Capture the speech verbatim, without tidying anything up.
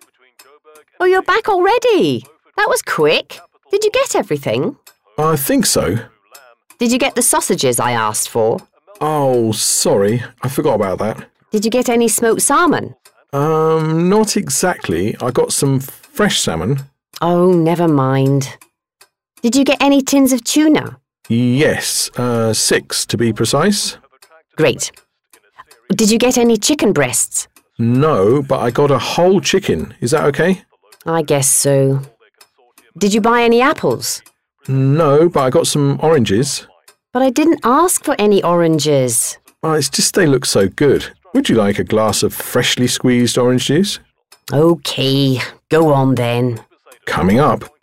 Oh, you're back already? That was quick. Did you get everything? I think so. Did you get the sausages I asked for? Oh, sorry. I forgot about that. Did you get any smoked salmon? Um, not exactly. I got some fresh salmon. Oh, never mind. Did you get any tins of tuna? Yes, uh, six to be precise. Great. Did you get any chicken breasts? No, but I got a whole chicken. Is that okay? I guess so. Did you buy any apples? No, but I got some oranges. But I didn't ask for any oranges. Oh, it's just they look so good. Would you like a glass of freshly squeezed orange juice? OK, go on then. Coming up.